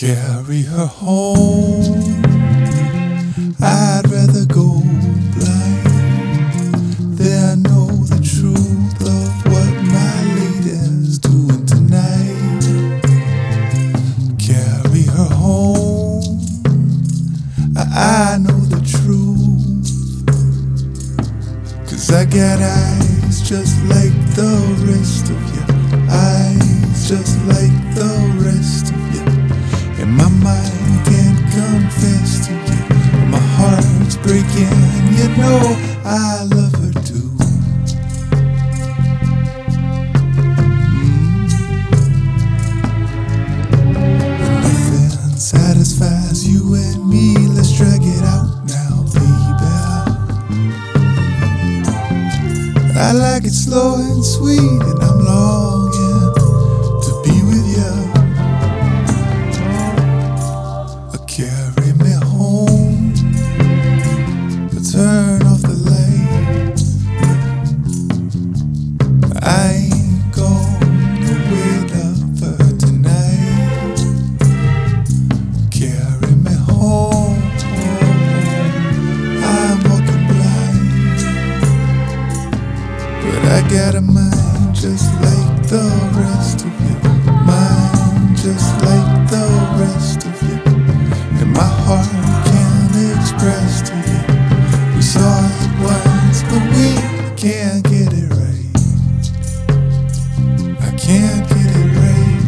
Carry her home. I'd rather go blind than know the truth of what my lady's doing tonight. Carry her home. I know the truth, 'cause I got eyes just like the rest of you. Eyes just like the rest of you. And my mind can't confess to you. My heart's breaking, you know I love her too. But nothing satisfies you and me. Let's drag it out now, baby. I like it slow and sweet, and I'm longing to be with you. Carry me home, turn off the lights. I ain't gonna wait up for tonight. Carry me home, I'm walking blind, but I got a mind just like the rest of you. Mind just like the rest of you. And my heart can't express to you. We saw it once, but we can't get it right. I can't get it right.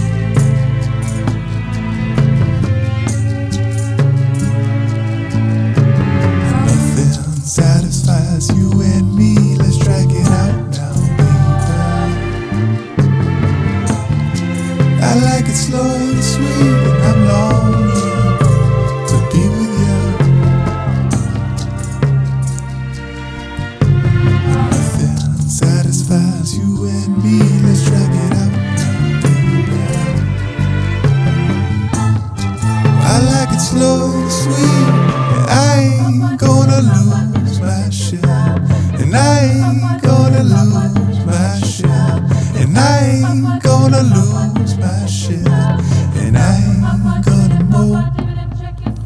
And nothing satisfies you and me. Let's drag it out now, baby. I like it slow and sweet, and I'm longing to be with you. Nothing satisfies you and me. Let's drag it out now, baby. I like it slow and sweet, and I ain't gonna lose my shit. And I ain't gonna lose my shit. And I ain't gonna lose my shit. And I ain't gonna mope.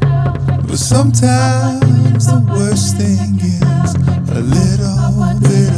But sometimes the worst thing is a little bit